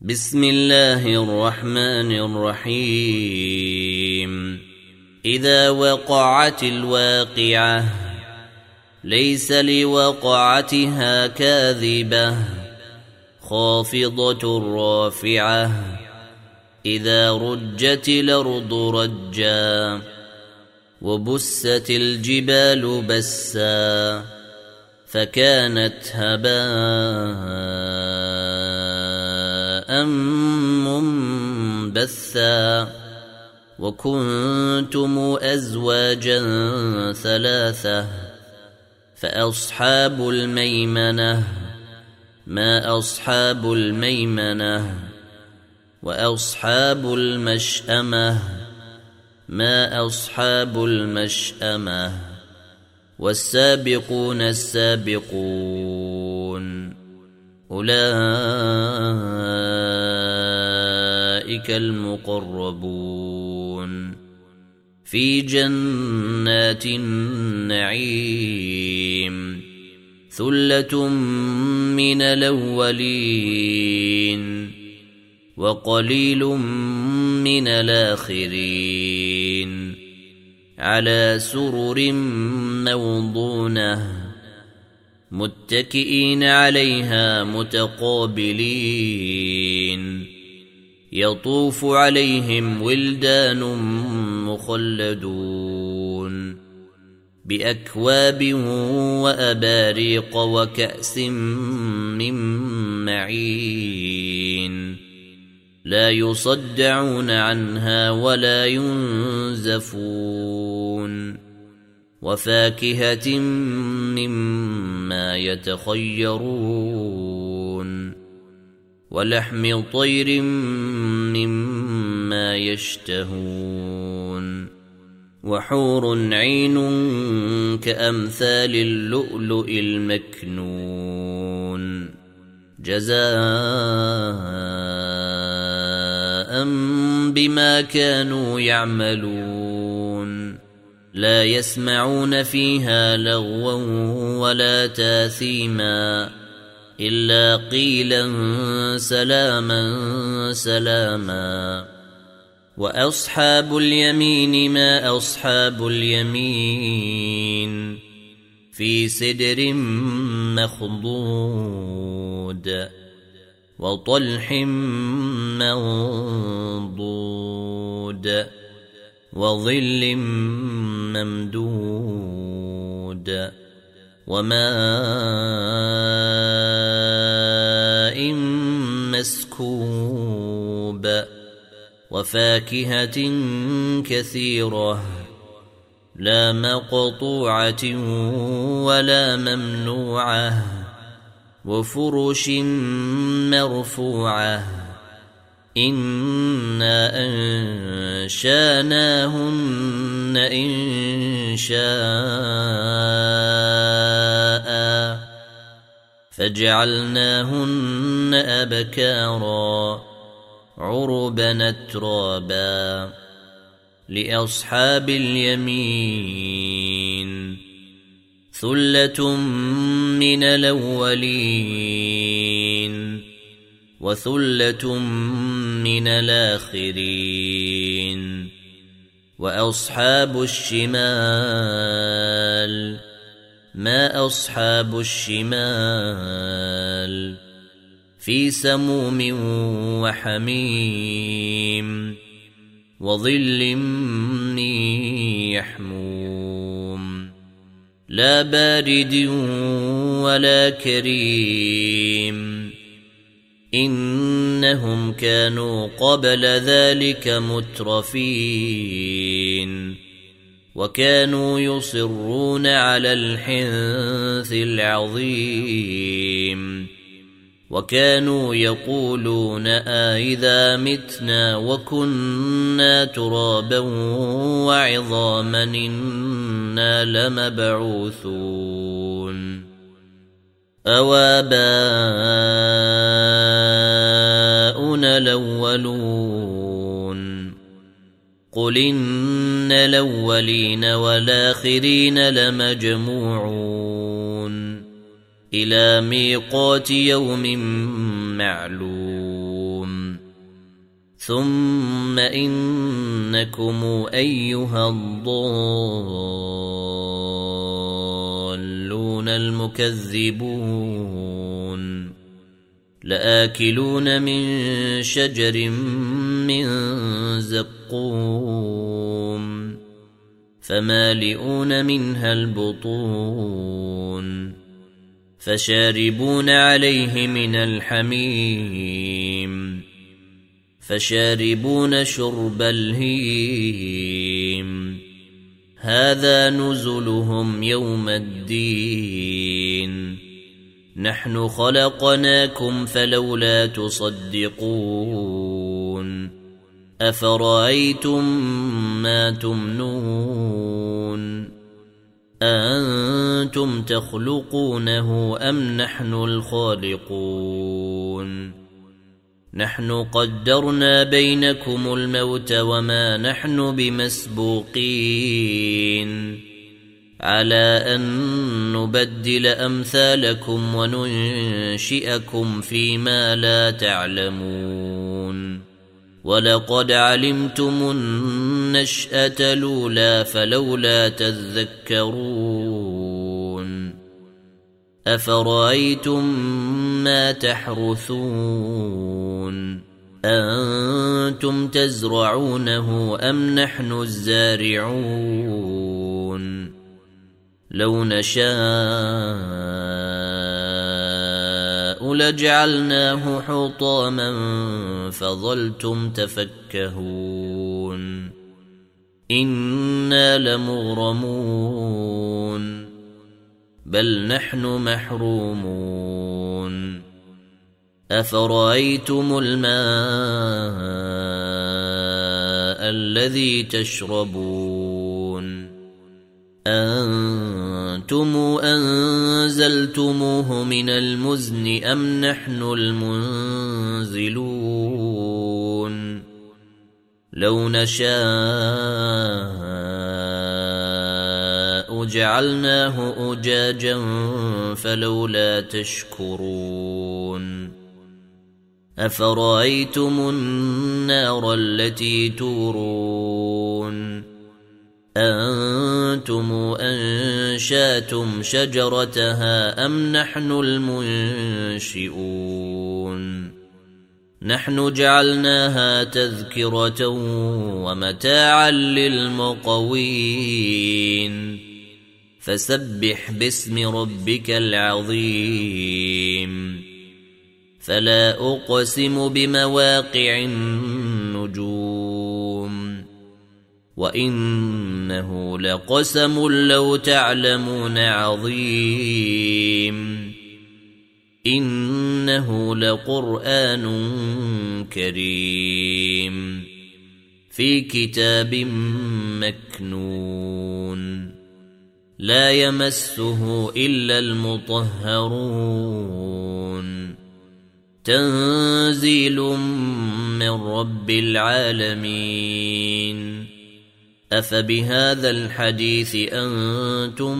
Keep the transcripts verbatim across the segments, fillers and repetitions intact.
بسم الله الرحمن الرحيم إذا وقعت الواقعة ليس لوقعتها كاذبة خافضة رافعة إذا رجت الأرض رجا وبست الجبال بسا فكانت هباء منبثا وكنتم أزواجا ثلاثة فأصحاب الميمنة ما أصحاب الميمنة وأصحاب المشأمة ما أصحاب المشأمة والسابقون السابقون أولئك المقربون في جنات النعيم ثلة من الأولين وقليل من الآخرين على سرر موضونة متكئين عليها متقابلين يطوف عليهم ولدان مخلدون بأكواب وأباريق وكأس من معين لا يصدعون عنها ولا ينزفون وفاكهة مما يتخيرون ولحم طير مما يشتهون وحور عين كأمثال اللؤلؤ المكنون جزاء بما كانوا يعملون لا يسمعون فيها لغوا ولا تاثيما إلا قيلا سلاما سلاما وأصحاب اليمين ما أصحاب اليمين في سدر مخضود وطلح منضود وظل ممدود وماء مسكوب وفاكهة كثيرة لا مقطوعة ولا ممنوعة وفرش مرفوعة إنا أنشاناهن إنشاء فجعلناهن أبكارا عربا أترابا لأصحاب اليمين ثلة من الأولين وثلة من الآخرين وأصحاب الشمال ما أصحاب الشمال في سموم وحميم وظل من يحموم لا بارد ولا كريم إنهم كانوا قبل ذلك مترفين وكانوا يصرون على الحنث العظيم وكانوا يقولون آئذا متنا وكنا ترابا وعظاما إنا لمبعوثون أوآباؤنا الأولون قل إن الأولين والآخرين لمجموعون إلى ميقات يوم معلوم ثم إنكم أيها الضالون المكذبون لآكلون من شجر من زقوم فمالئون منها البطون فشاربون عليه من الحميم فشاربون شرب الهيم هذا نزلهم يوم الدين نحن خلقناكم فلولا تصدقون أفرأيتم ما تمنون أأنتم تخلقونه أم نحن الخالقون نحن قدرنا بينكم الموت وما نحن بمسبوقين على أن نبدل أمثالكم وننشئكم فيما لا تعلمون ولقد علمتم النشأة الأولى فلولا تذكرون أفرأيتم ما تحرثون أنتم تزرعونه أم نحن الزارعون لو نشاء لجعلناه حطاما فظلتم تفكهون إنا لمغرمون بل نحن محرومون أفرأيتم الماء الذي تشربون أنتم أنزلتموه من المزن أم نحن المنزلون لو نشاء جعلناه أجاجا فلولا تشكرون أفرأيتم النار التي تورون أنتم أنشأتم شجرتها أم نحن المنشئون نحن جعلناها تذكرة ومتاعا للمقوين فسبح باسم ربك العظيم فلا أقسم بمواقع النجوم وإنه لقسم لو تعلمون عظيم إنه لقرآن كريم في كتاب مكنون لا يمسه إلا المطهرون تنزيل من رب العالمين أفبهذا الحديث أنتم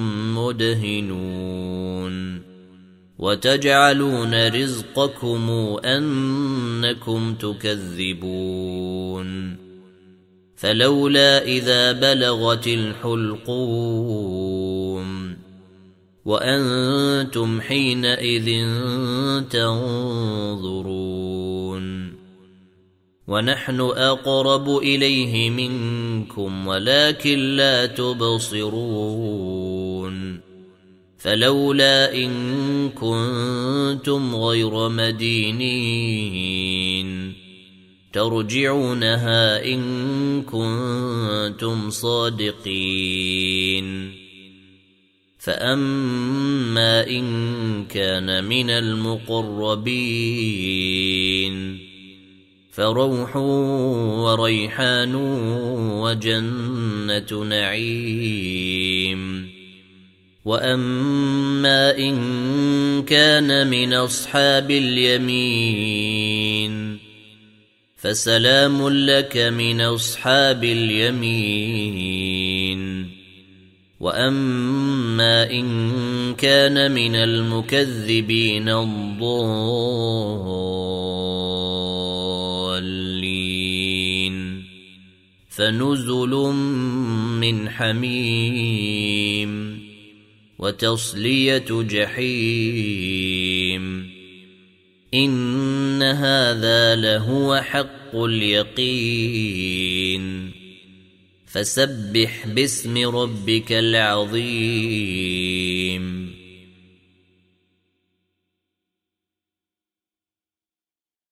مدهنون وتجعلون رزقكم أنكم تكذبون فلولا إذا بلغت الحلقوم وأنتم حينئذ تنظرون ونحن أقرب إليه منكم ولكن لا تبصرون فلولا إن كنتم غير مدينين ترجعونها إن كنتم صادقين فأما إن كان من المقربين فروح وريحان وجنة نعيم وأما إن كان من أصحاب اليمين فسلام لك من أصحاب اليمين وأما إن كان من المكذبين الضالين فنزل من حميم وتصلية جحيم إن هذا لهو حق اليقين فسبح باسم ربك العظيم